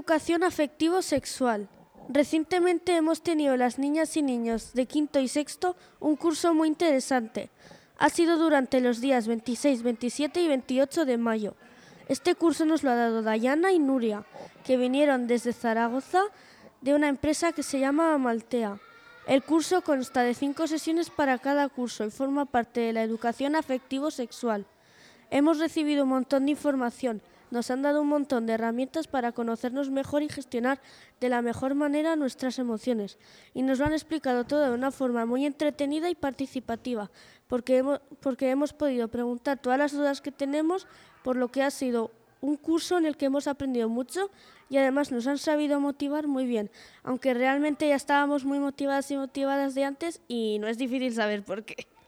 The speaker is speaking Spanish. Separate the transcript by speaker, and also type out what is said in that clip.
Speaker 1: educación afectivo-sexual. Recientemente hemos tenido las niñas y niños de quinto y sexto un curso muy interesante. Ha sido durante los días 26, 27 y 28 de mayo. Este curso nos lo ha dado Dayana y Nuria, que vinieron desde Zaragoza de una empresa que se llama Amaltea. El curso consta de 5 sesiones para cada curso y forma parte de la educación afectivo-sexual. Hemos recibido un montón de información, nos han dado un montón de herramientas para conocernos mejor y gestionar de la mejor manera nuestras emociones. Y nos lo han explicado todo de una forma muy entretenida y participativa, porque hemos podido preguntar todas las dudas que tenemos, por lo que ha sido un curso en el que hemos aprendido mucho y además nos han sabido motivar muy bien, aunque realmente ya estábamos muy motivadas y motivadas de antes y no es difícil saber por qué.